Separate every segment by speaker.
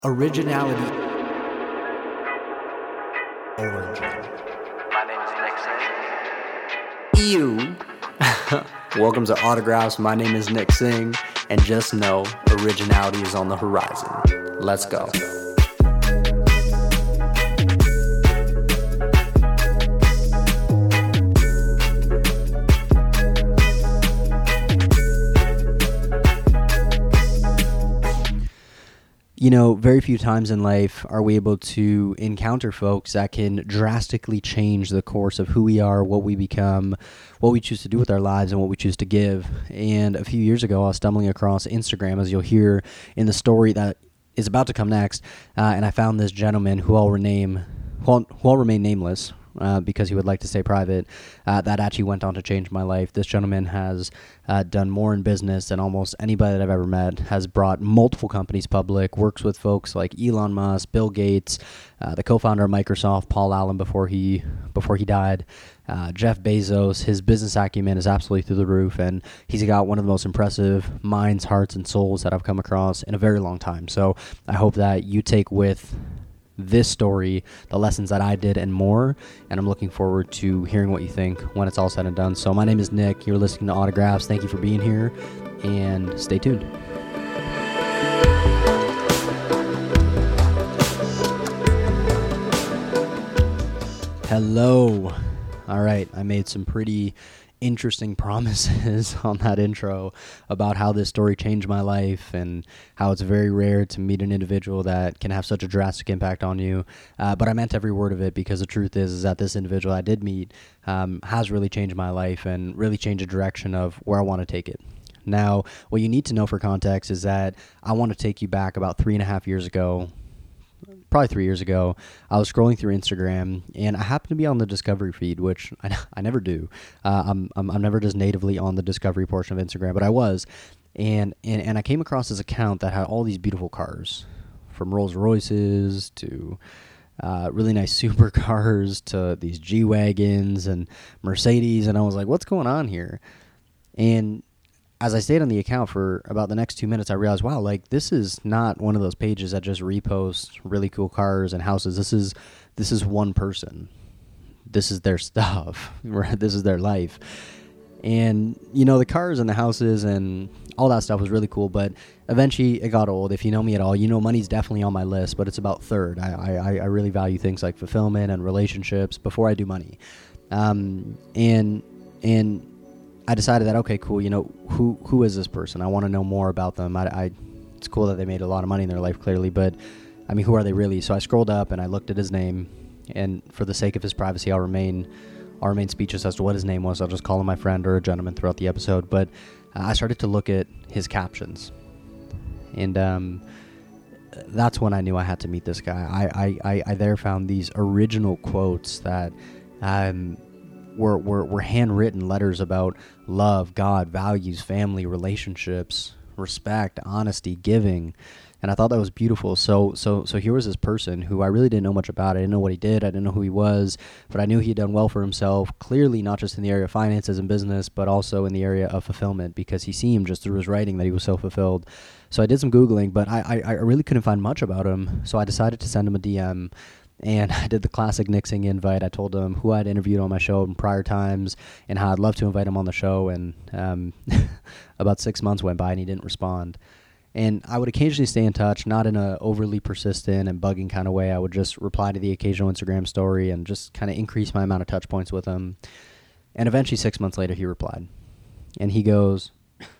Speaker 1: Originality. Origin.
Speaker 2: My name is Nick Singh.
Speaker 1: Ew. Welcome to Autographs. My name is Nick Singh, and just know originality is on the horizon. Let's go. You know, very few times in life are we able to encounter folks that can drastically change the course of who we are, what we become, what we choose to do with our lives, and what we choose to give. And a few years ago, I was stumbling across Instagram, as you'll hear in the story that is about to come next, and I found this gentleman who I'll remain nameless. Because he would like to stay private, that actually went on to change my life. This gentleman has done more in business than almost anybody that I've ever met, has brought multiple companies public, works with folks like Elon Musk, Bill Gates, the co-founder of Microsoft, Paul Allen before he died, Jeff Bezos. His business acumen is absolutely through the roof, and he's got one of the most impressive minds, hearts, and souls that I've come across in a very long time. So I hope that you take with this story the lessons that I did and more, and I'm looking forward to hearing what you think when it's all said and done. So my name is Nick. You're listening to Autographs. Thank you for being here, and stay tuned. Hello. All right, I made some pretty interesting promises on that intro about how this story changed my life and how it's very rare to meet an individual that can have such a drastic impact on you. But I meant every word of it, because the truth is that this individual I did meet has really changed my life and really changed the direction of where I want to take it. Now, what you need to know for context is that I want to take you back about 3.5 years ago. Probably 3 years ago, I was scrolling through Instagram, and I happened to be on the Discovery feed, which I never do. I'm never just natively on the Discovery portion of Instagram, but I was, and I came across this account that had all these beautiful cars, from Rolls Royces to really nice supercars to these G-Wagons and Mercedes, and I was like, what's going on here? And as I stayed on the account for about the next 2 minutes, I realized, wow, like, this is not one of those pages that just reposts really cool cars and houses. This is one person. This is their stuff. This is their life. And, you know, the cars and the houses and all that stuff was really cool, but eventually it got old. If you know me at all, you know money's definitely on my list, but it's about third. I really value things like fulfillment and relationships before I do money. And I decided that, okay, cool, you know, who is this person? I want to know more about them. It's cool that they made a lot of money in their life, clearly, but, I mean, who are they really? So I scrolled up and I looked at his name, and for the sake of his privacy, I'll remain speechless as to what his name was. I'll just call him my friend or a gentleman throughout the episode, but I started to look at his captions, and that's when I knew I had to meet this guy. I there found these original quotes that were handwritten letters about love, God, values, family, relationships, respect, honesty, giving, and I thought that was beautiful. So here was this person who I really didn't know much about. I didn't know what he did. I didn't know who he was, but I knew he had done well for himself, clearly not just in the area of finances and business, but also in the area of fulfillment, because he seemed just through his writing that he was so fulfilled. So I did some Googling, but I really couldn't find much about him, so I decided to send him a DM. And I did the classic Nick Singh invite. I told him who I'd interviewed on my show in prior times and how I'd love to invite him on the show. And about 6 months went by and he didn't respond. And I would occasionally stay in touch, not in a overly persistent and bugging kind of way. I would just reply to the occasional Instagram story and just kind of increase my amount of touch points with him. And eventually 6 months later, he replied. And he goes,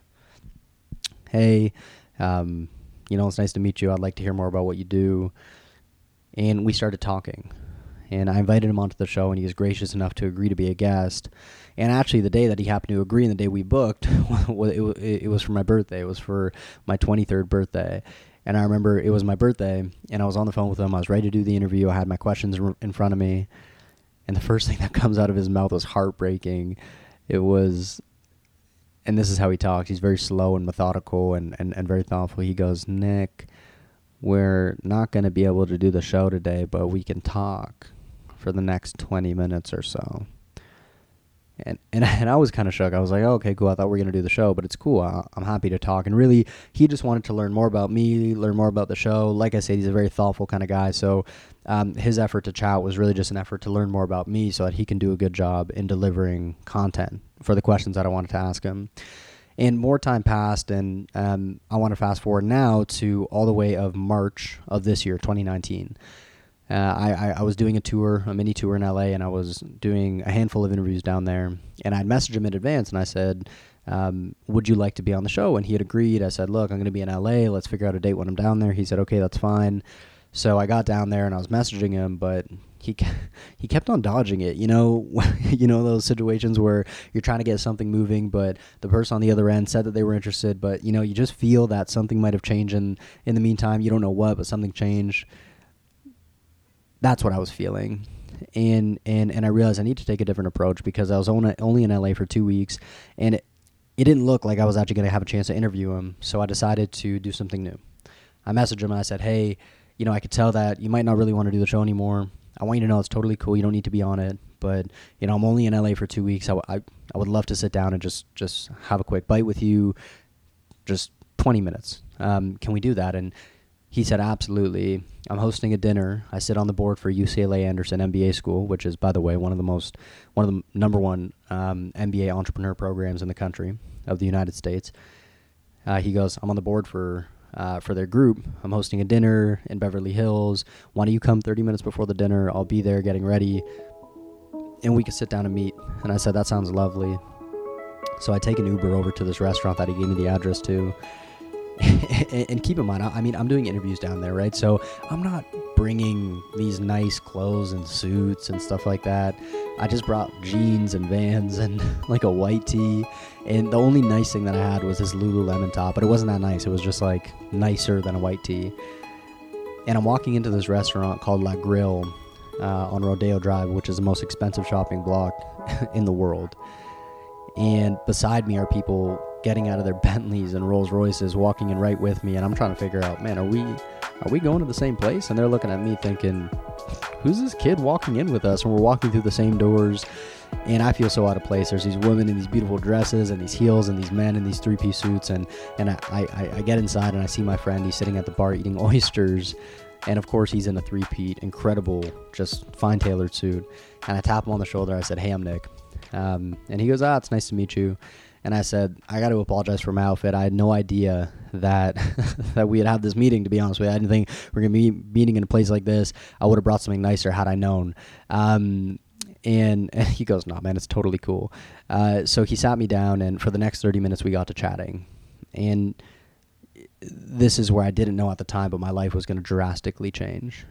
Speaker 1: hey, it's nice to meet you. I'd like to hear more about what you do. And we started talking, and I invited him onto the show, and he was gracious enough to agree to be a guest. And actually, the day that he happened to agree and the day we booked, it was for my birthday. It was for my 23rd birthday. And I remember it was my birthday, and I was on the phone with him. I was ready to do the interview. I had my questions in front of me, and the first thing that comes out of his mouth was heartbreaking. It was, and this is how he talks. He's very slow and methodical and very thoughtful. He goes, Nick, we're not going to be able to do the show today, but we can talk for the next 20 minutes or so. And I was kind of shook. I was like, oh, okay, cool. I thought we were going to do the show, but it's cool. I'm happy to talk. And really, he just wanted to learn more about me, learn more about the show. Like I said, he's a very thoughtful kind of guy. So his effort to chat was really just an effort to learn more about me so that he can do a good job in delivering content for the questions that I wanted to ask him. And more time passed, and I want to fast forward now to all the way of March of this year, 2019. I was doing a mini tour in LA, and I was doing a handful of interviews down there. And I'd messaged him in advance, and I said, would you like to be on the show? And he had agreed. I said, look, I'm going to be in LA. Let's figure out a date when I'm down there. He said, okay, that's fine. So I got down there, and I was messaging him, but he kept on dodging it. You know, those situations where you're trying to get something moving, but the person on the other end said that they were interested, but you just feel that something might have changed in the meantime. You don't know what, but something changed. That's what I was feeling. And I realized I need to take a different approach because I was only in LA for 2 weeks, and it didn't look like I was actually going to have a chance to interview him. So I decided to do something new. I messaged him and I said, hey, I could tell that you might not really want to do the show anymore. I want you to know it's totally cool. You don't need to be on it. But, I'm only in LA for 2 weeks. I would love to sit down and just have a quick bite with you, just 20 minutes. Can we do that? And he said, absolutely. I'm hosting a dinner. I sit on the board for UCLA Anderson MBA School, which is, by the way, one of the number one MBA entrepreneur programs in the country of the United States. He goes, I'm on the board for their group. I'm hosting a dinner in Beverly Hills. Why don't you come 30 minutes before the dinner? I'll be there getting ready, and we can sit down and meet. And I said, that sounds lovely. So I take an Uber over to this restaurant that he gave me the address to. And keep in mind, I'm doing interviews down there, right? So I'm not bringing these nice clothes and suits and stuff like that. I just brought jeans and Vans and like a white tee. And the only nice thing that I had was this Lululemon top, but it wasn't that nice. It was just like nicer than a white tee. And I'm walking into this restaurant called La Grill on Rodeo Drive, which is the most expensive shopping block in the world. And beside me are people getting out of their Bentleys and Rolls Royces, walking in right with me, and I'm trying to figure out, man, are we going to the same place? And they're looking at me thinking, who's this kid walking in with us? And we're walking through the same doors, and I feel so out of place. There's these women in these beautiful dresses and these heels, and these men in these three-piece suits, and I get inside and I see my friend. He's sitting at the bar eating oysters, and of course he's in a three-peat, incredible, just fine tailored suit. And I tap him on the shoulder. I said, hey, I'm Nick. And he goes, it's nice to meet you. And I said, I got to apologize for my outfit. I had no idea that that we had this meeting, to be honest with you. I didn't think we were going to be meeting in a place like this. I would have brought something nicer had I known. And he goes, no, man, it's totally cool. So he sat me down, and for the next 30 minutes, we got to chatting. And this is where I didn't know at the time, but my life was going to drastically change.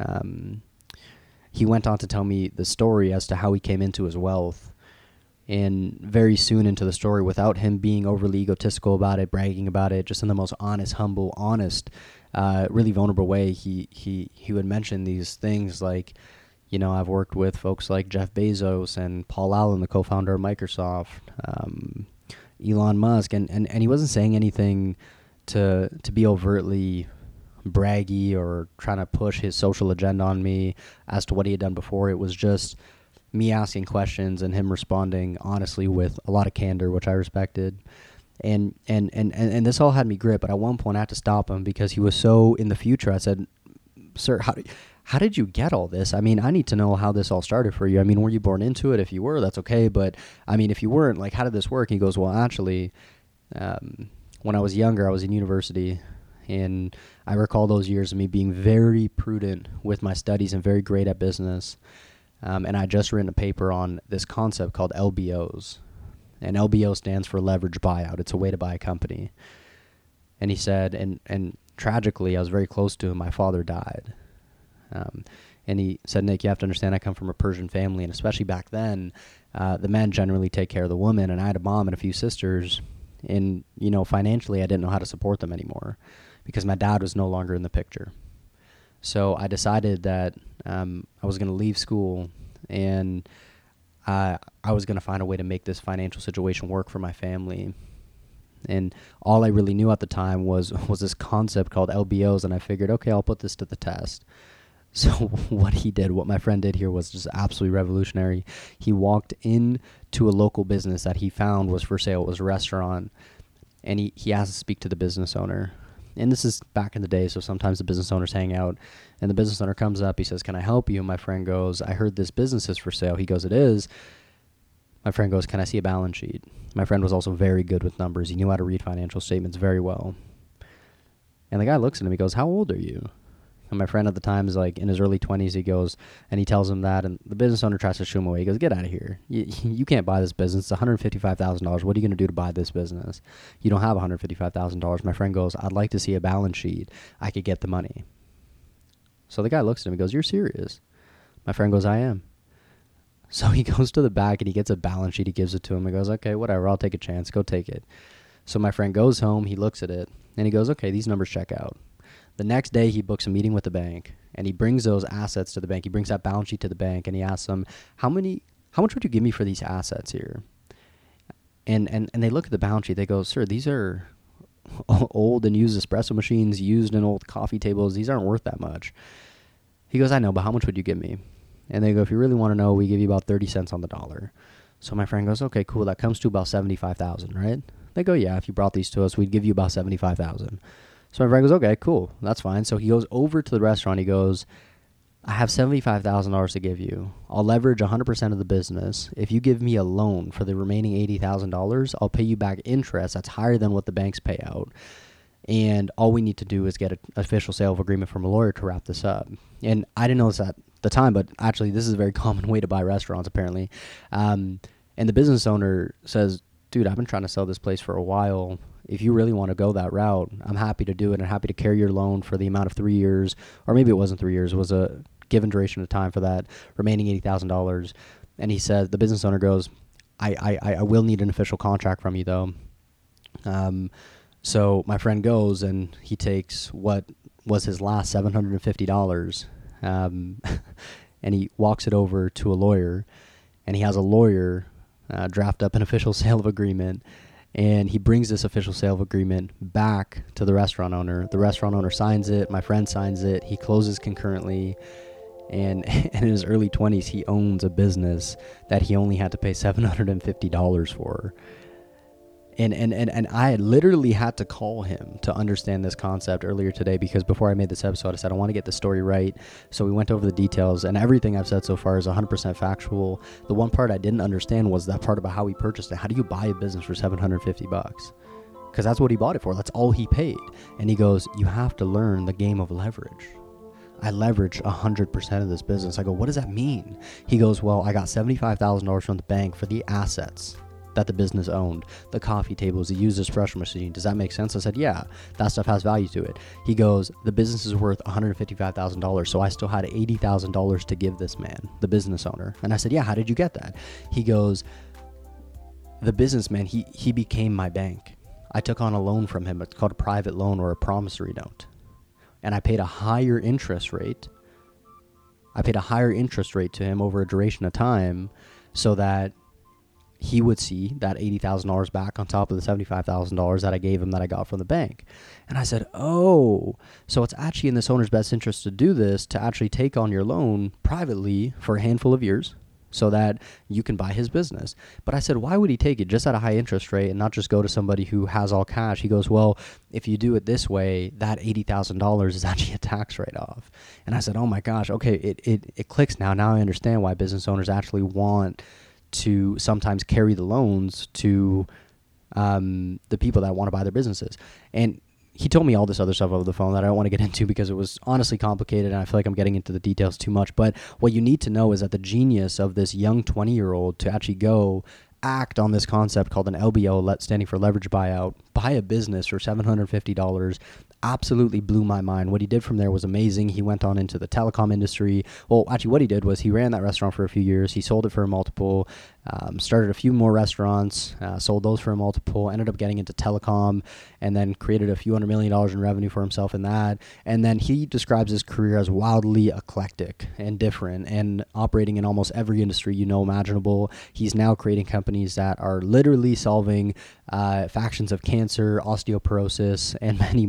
Speaker 1: He went on to tell me the story as to how he came into his wealth. And very soon into the story, without him being overly egotistical about it, bragging about it, just in the most honest, humble, honest, really vulnerable way, he would mention these things like, I've worked with folks like Jeff Bezos and Paul Allen, the co-founder of Microsoft, Elon Musk, and he wasn't saying anything to be overtly braggy or trying to push his social agenda on me as to what he had done before. It was just me asking questions and him responding honestly with a lot of candor, which I respected. And this all had me gripped, but at one point I had to stop him because he was so in the future. I said, sir, how did you get all this? I mean, I need to know how this all started for you. I mean, were you born into it? If you were, that's okay. But I mean, if you weren't, like, how did this work? He goes, well, actually, when I was younger, I was in university, and I recall those years of me being very prudent with my studies and very great at business. And I just written a paper on this concept called LBOs. And LBO stands for leverage buyout. It's a way to buy a company. And he said, and tragically, I was very close to him. My father died. And he said, Nick, you have to understand I come from a Persian family. And especially back then, the men generally take care of the woman. And I had a mom and a few sisters. And, financially, I didn't know how to support them anymore because my dad was no longer in the picture. So I decided that I was going to leave school, and I was going to find a way to make this financial situation work for my family. And all I really knew at the time was this concept called LBOs, and I figured, okay, I'll put this to the test. So what my friend did here was just absolutely revolutionary. He walked into a local business that he found was for sale. It was a restaurant. And he asked to speak to the business owner. And this is back in the day, so sometimes the business owners hang out. And the business owner comes up. He says, "Can I help you?" And my friend goes, "I heard this business is for sale." He goes, "It is." My friend goes, "Can I see a balance sheet?" My friend was also very good with numbers. He knew how to read financial statements very well. And the guy looks at him. He goes, "How old are you?" And my friend at the time is like in his early 20s. He goes, and he tells him that. And the business owner tries to shoo him away. He goes, "Get out of here. You can't buy this business. It's $155,000. What are you going to do to buy this business? You don't have $155,000. My friend goes, "I'd like to see a balance sheet. I could get the money." So the guy looks at him. He goes, "You're serious?" My friend goes, "I am." So he goes to the back and he gets a balance sheet. He gives it to him. He goes, "Okay, whatever. I'll take a chance. Go take it." So my friend goes home. He looks at it and he goes, "Okay, these numbers check out." The next day, he books a meeting with the bank, and he brings those assets to the bank. He brings that balance sheet to the bank, and he asks them, how much would you give me for these assets here? And they look at the balance sheet. They go, "Sir, these are old and used espresso machines, used in old coffee tables. These aren't worth that much." He goes, "I know, but how much would you give me?" And they go, "If you really want to know, we give you about 30 cents on the dollar." So my friend goes, "Okay, cool. That comes to about 75,000, right?" They go, "Yeah, if you brought these to us, we'd give you about 75,000. So my friend goes, "Okay, cool. That's fine." So he goes over to the restaurant. He goes, "I have $75,000 to give you. I'll leverage 100% of the business. If you give me a loan for the remaining $80,000, I'll pay you back interest that's higher than what the banks pay out. And all we need to do is get an official sale of agreement from a lawyer to wrap this up." And I didn't know this at the time, but actually this is a very common way to buy restaurants, apparently. And the business owner says, "Dude, I've been trying to sell this place for a while. If you really want to go that route, I'm happy to do it and happy to carry your loan for the amount of 3 years," or maybe it wasn't 3 years. It was a given duration of time for that remaining $80,000. And he said, the business owner goes, I will need an official contract from you, though." So my friend goes and he takes what was his last $750, and he walks it over to a lawyer, and he has a lawyer draft up an official sale of agreement. And he brings this official sale of agreement back to the restaurant owner. The restaurant owner signs it. My friend signs it. He closes concurrently. And in his early 20s, he owns a business that he only had to pay $750 for. And I literally had to call him to understand this concept earlier today, because before I made this episode, I said I want to get the story right. So we went over the details, and everything I've said so far is 100% factual. The one part I didn't understand was that part about how he purchased it. How do you buy a business for $750? Because that's what he bought it for. That's all he paid. And he goes, "You have to learn the game of leverage." I leveraged 100% of this business. I go, "What does that mean?" He goes, "Well, I got $75,000 from the bank for the assets that the business owned, the coffee tables, the used espresso machine. Does that make sense?" I said, "Yeah, that stuff has value to it." He goes, "The business is worth $155,000, so I still had $80,000 to give this man, the business owner." And I said, "Yeah, how did you get that?" He goes, "The businessman, he became my bank. I took on a loan from him. It's called a private loan or a promissory note. And I paid a higher interest rate. To him over a duration of time so that he would see that $80,000 back on top of the $75,000 that I gave him that I got from the bank." And I said, "Oh, so it's actually in this owner's best interest to do this, to actually take on your loan privately for a handful of years so that you can buy his business." But I said, "Why would he take it just at a high interest rate and not just go to somebody who has all cash?" He goes, "Well, if you do it this way, that $80,000 is actually a tax write-off." And I said, "Oh my gosh, okay, it clicks now. Now I understand why business owners actually want to sometimes carry the loans to the people that want to buy their businesses." And he told me all this other stuff over the phone that I don't want to get into because it was honestly complicated, and I feel like I'm getting into the details too much. But what you need to know is that the genius of this young 20-year-old to actually go act on this concept called an LBO, standing for leverage buyout, buy a business for $750, absolutely blew my mind. What he did from there was amazing. He went on into the telecom industry. Well, actually, what he did was he ran that restaurant for a few years. He sold it for a multiple, started a few more restaurants, sold those for a multiple, ended up getting into telecom, and then created a few $100 million in revenue for himself in that. And then he describes his career as wildly eclectic and different and operating in almost every industry imaginable. He's now creating companies that are literally solving factions of cancer, osteoporosis, and many more.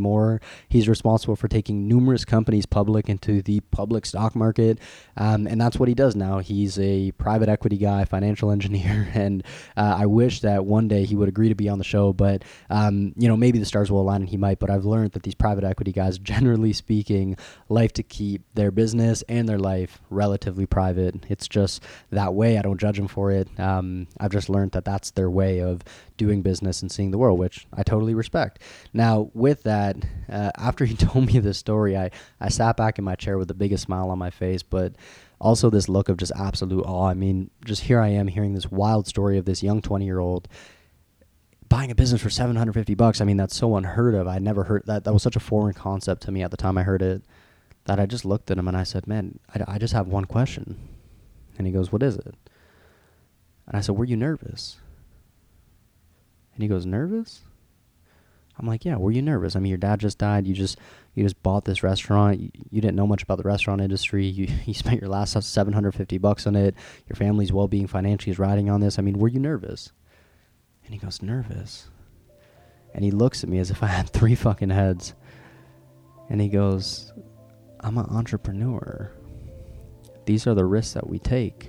Speaker 1: He's responsible for taking numerous companies public into the public stock market. And that's what he does now. He's a private equity guy, financial engineer. And I wish that one day he would agree to be on the show. But, maybe the stars will align and he might. But I've learned that these private equity guys, generally speaking, like to keep their business and their life relatively private. It's just that way. I don't judge them for it. I've just learned that that's their way of doing business and seeing the world, which I totally respect. Now, with that, after he told me this story, I sat back in my chair with the biggest smile on my face, but also this look of just absolute awe. I mean, just here I am hearing this wild story of this young 20-year-old buying a business for $750. I mean, that's so unheard of. I never heard that. That was such a foreign concept to me at the time I heard it, that I just looked at him and I said, man, I just have one question. And he goes, what is it? And I said, were you nervous? And he goes, nervous? I'm like, yeah, were you nervous? I mean, your dad just died. You just bought this restaurant. You didn't know much about the restaurant industry. You spent your last $750 on it. Your family's well-being financially is riding on this. I mean, were you nervous? And he goes, nervous? And he looks at me as if I had 3 fucking heads. And he goes, I'm an entrepreneur. These are the risks that we take.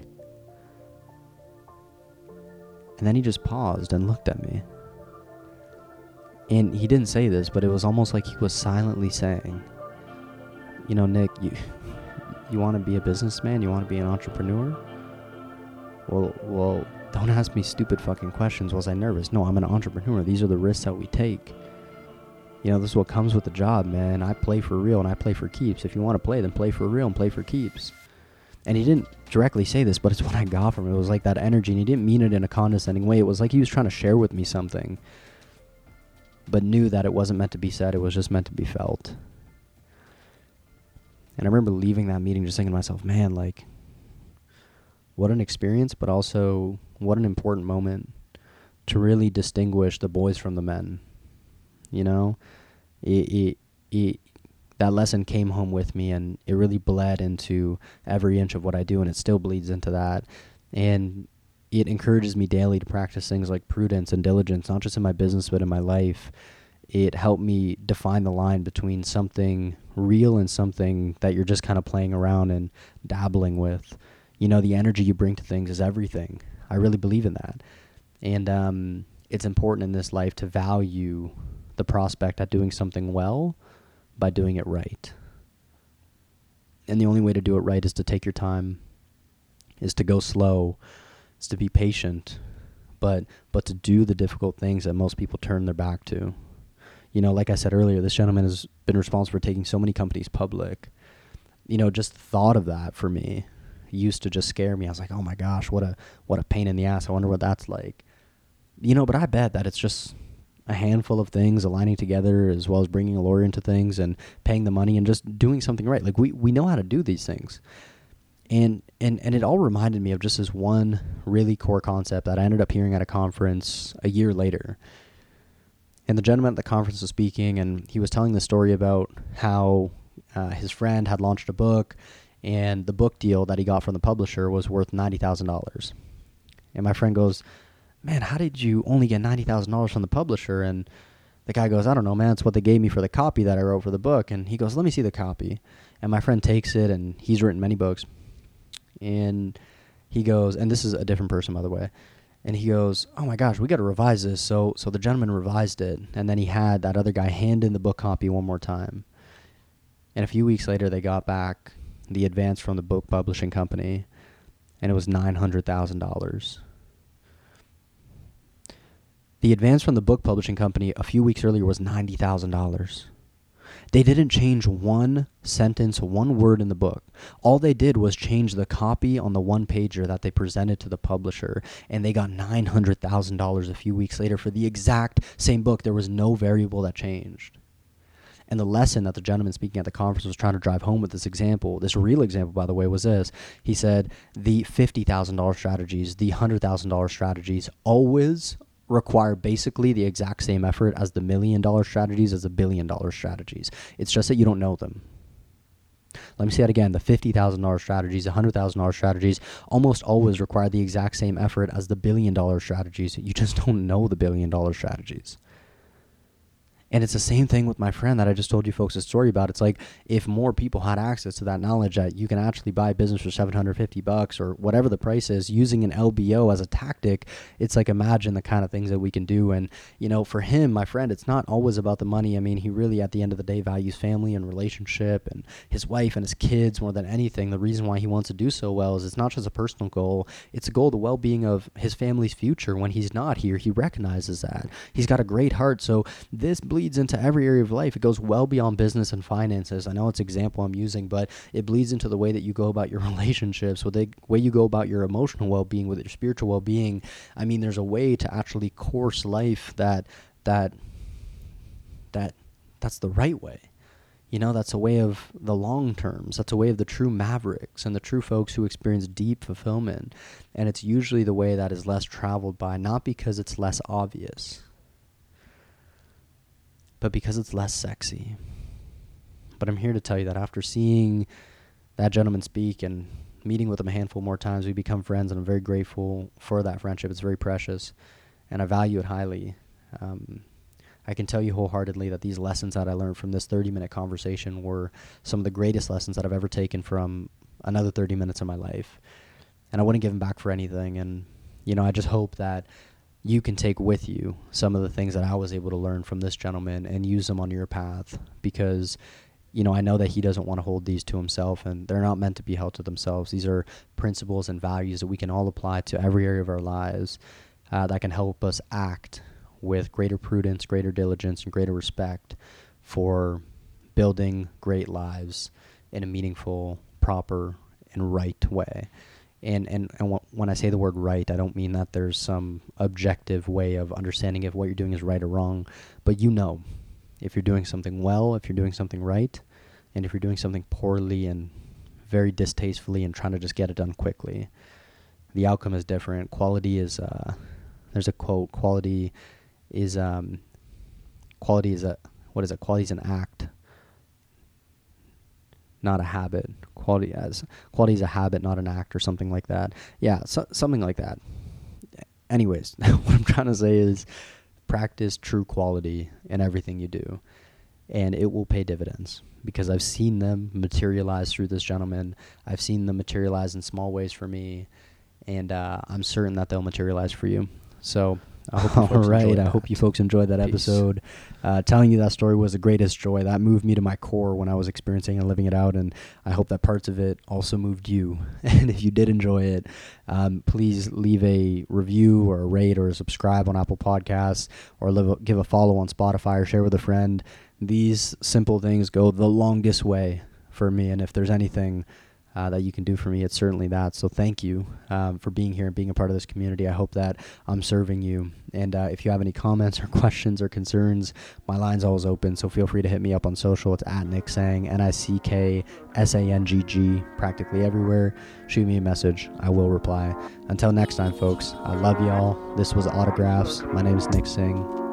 Speaker 1: And then he just paused and looked at me. And he didn't say this, but it was almost like he was silently saying, Nick, you want to be a businessman? You want to be an entrepreneur? Well, don't ask me stupid fucking questions. Was I nervous? No, I'm an entrepreneur. These are the risks that we take. This is what comes with the job, man. I play for real and I play for keeps. If you want to play, then play for real and play for keeps. And he didn't directly say this, but it's what I got from it. It was like that energy, and he didn't mean it in a condescending way. It was like he was trying to share with me something, but knew that it wasn't meant to be said. It was just meant to be felt. And I remember leaving that meeting just thinking to myself, man, like, what an experience, but also what an important moment to really distinguish the boys from the men. That lesson came home with me, and it really bled into every inch of what I do, and it still bleeds into that. And it encourages me daily to practice things like prudence and diligence, not just in my business, but in my life. It helped me define the line between something real and something that you're just kind of playing around and dabbling with. The energy you bring to things is everything. I really believe in that. And it's important in this life to value the prospect at doing something well by doing it right. And the only way to do it right is to take your time, is to go slow, is to be patient, but to do the difficult things that most people turn their back to. Like I said earlier, this gentleman has been responsible for taking so many companies public. Just the thought of that for me used to just scare me. I was like, oh my gosh, what a pain in the ass. I wonder what that's like. But I bet that it's just a handful of things aligning together, as well as bringing a lawyer into things and paying the money and just doing something right. Like we know how to do these things. And it all reminded me of just this one really core concept that I ended up hearing at a conference a year later. And the gentleman at the conference was speaking, and he was telling the story about how his friend had launched a book, and the book deal that he got from the publisher was worth $90,000. And my friend goes, man, how did you only get $90,000 from the publisher? And the guy goes, I don't know, man. It's what they gave me for the copy that I wrote for the book. And he goes, let me see the copy. And my friend takes it, and he's written many books. And he goes, and this is a different person, by the way. And he goes, oh my gosh, we got to revise this. So the gentleman revised it. And then he had that other guy hand in the book copy one more time. And a few weeks later, they got back the advance from the book publishing company, and it was $900,000. The advance from the book publishing company a few weeks earlier was $90,000. They didn't change one sentence, one word in the book. All they did was change the copy on the one-pager that they presented to the publisher, and they got $900,000 a few weeks later for the exact same book. There was no variable that changed. And the lesson that the gentleman speaking at the conference was trying to drive home with this example, this real example, by the way, was this. He said the $50,000 strategies, the $100,000 strategies always require basically the exact same effort as the $1 million strategies, as the $1 billion strategies. It's just that you don't know them. Let me say that again. The $50,000 strategies, the $100,000 strategies almost always require the exact same effort as the $1 billion strategies. You just don't know the $1 billion strategies. And it's the same thing with my friend that I just told you folks a story about. It's like, if more people had access to that knowledge that you can actually buy a business for $750 or whatever the price is, using an LBO as a tactic, it's like, imagine the kind of things that we can do. And, you know, for him, my friend, it's not always about the money. I mean, he really, at the end of the day, values family and relationship and his wife and his kids more than anything. The reason why he wants to do so well is it's not just a personal goal. It's a goal, the well-being of his family's future. When he's not here, he recognizes that. He's got a great heart. So this bleeds into every area of life. It goes well beyond business and finances. I know it's an example I'm using, but it bleeds into the way that you go about your relationships, with the way you go about your emotional well-being, with your spiritual well-being. I mean, there's a way to actually course life that's the right way. You know, that's a way of the long terms. That's a way of the true mavericks and the true folks who experience deep fulfillment. And it's usually the way that is less traveled by, not because it's less obvious, but because it's less sexy. But I'm here to tell you that after seeing that gentleman speak and meeting with him a handful more times, we become friends, and I'm very grateful for that friendship. It's very precious, and I value it highly. I can tell you wholeheartedly that these lessons that I learned from this 30-minute conversation were some of the greatest lessons that I've ever taken from another 30 minutes of my life. And I wouldn't give them back for anything. And, you know, I just hope that you can take with you some of the things that I was able to learn from this gentleman and use them on your path, because, you know, I know that he doesn't want to hold these to himself, and they're not meant to be held to themselves. These are principles and values that we can all apply to every area of our lives that can help us act with greater prudence, greater diligence, and greater respect for building great lives in a meaningful, proper, and right way. And when I say the word right, I don't mean that there's some objective way of understanding if what you're doing is right or wrong, but you know if you're doing something well, if you're doing something right, and if you're doing something poorly and very distastefully and trying to just get it done quickly. The outcome is different. Quality is, there's a quote, quality is an act, not a habit. Quality is a habit, not an act, or something like that. Yeah, something like that. Anyways, what I'm trying to say is practice true quality in everything you do, and it will pay dividends, because I've seen them materialize through this gentleman. I've seen them materialize in small ways for me, and I'm certain that they'll materialize for you. So I hope I hope you folks enjoyed that episode. Telling you that story was the greatest joy. That moved me to my core when I was experiencing and living it out, and I hope that parts of it also moved you. And if you did enjoy it, please leave a review or a rate or a subscribe on Apple Podcasts, or give a follow on Spotify, or share with a friend. These simple things go the longest way for me, and if there's anything that you can do for me, it's certainly that. So thank you for being here and being a part of this community. I hope that I'm serving you. And if you have any comments or questions or concerns, my line's always open, so feel free to hit me up on social. It's at Nick Sang, NickSangg, practically everywhere. Shoot me a message. I will reply. Until next time, folks, I love y'all. This was Autographs. My name is Nick Singh.